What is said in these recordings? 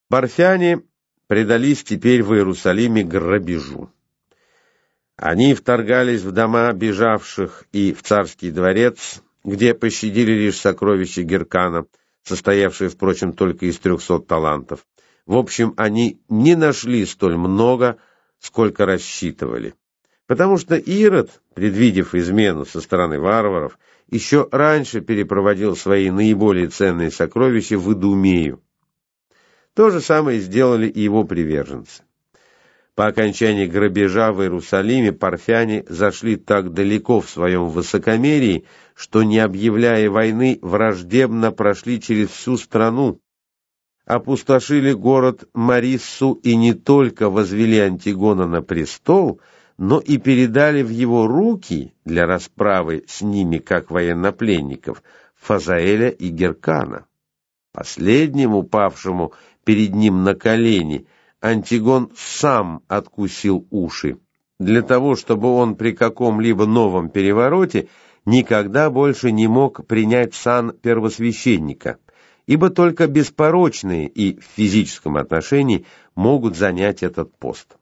Парфяне предались теперь в Иерусалиме грабежу. Они вторгались в дома бежавших и в царский дворец, где пощадили лишь сокровища Геркана, состоявшие, впрочем, только из 300 талантов. В общем, они не нашли столь много, сколько рассчитывали. Потому что Ирод, предвидев измену со стороны варваров, еще раньше перепроводил свои наиболее ценные сокровища в Идумею. То же самое сделали и его приверженцы. По окончании грабежа в Иерусалиме парфяне зашли так далеко в своем высокомерии, что, не объявляя войны, враждебно прошли через всю страну, опустошили город Мариссу и не только возвели Антигона на престол, но и передали в его руки для расправы с ними как военнопленников Фазаэля и Геркана. Последнему, упавшему перед ним на колени, Антигон сам откусил уши, для того, чтобы он при каком-либо новом перевороте никогда больше не мог принять сан первосвященника, ибо только беспорочные и в физическом отношении могут занять этот пост.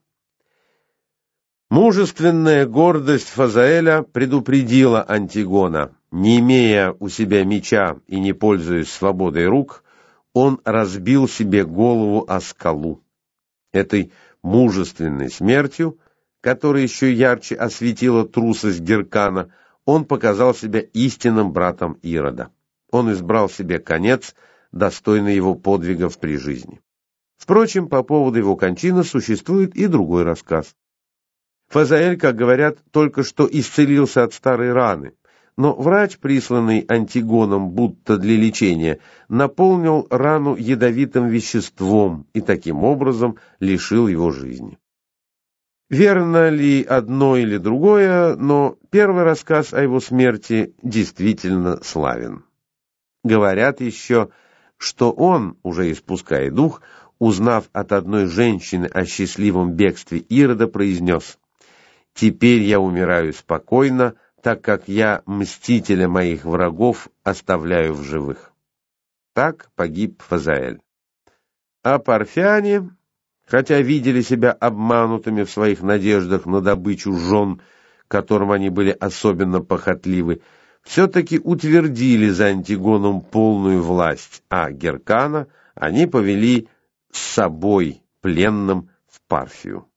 Мужественная гордость Фазаэля предупредила Антигона. Не имея у себя меча и не пользуясь свободой рук, он разбил себе голову о скалу. Этой мужественной смертью, которая еще ярче осветила трусость Геркана, он показал себя истинным братом Ирода. Он избрал себе конец, достойный его подвигов при жизни. Впрочем, по поводу его кончины существует и другой рассказ. Фазаэль, как говорят, только что исцелился от старой раны, но врач, присланный Антигоном будто для лечения, наполнил рану ядовитым веществом и таким образом лишил его жизни. Верно ли одно или другое, но первый рассказ о его смерти действительно славен. Говорят еще, что он, уже испуская дух, узнав от одной женщины о счастливом бегстве Ирода, произнес: «Теперь я умираю спокойно, так как я мстителя моих врагов оставляю в живых». Так погиб Фазаэль. А парфяне, хотя видели себя обманутыми в своих надеждах на добычу жен, которым они были особенно похотливы, все-таки утвердили за Антигоном полную власть, а Геркана они повели с собой пленным в Парфию.